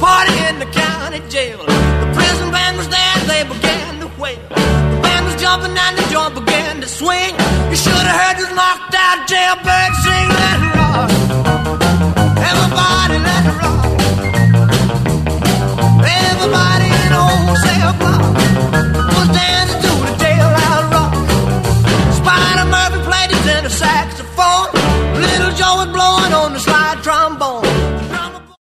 party in the county jail. The prison band was there, they began to wail. The band was jumping and the joint began to swing. You should have heard this knocked out jailbird sing that rock.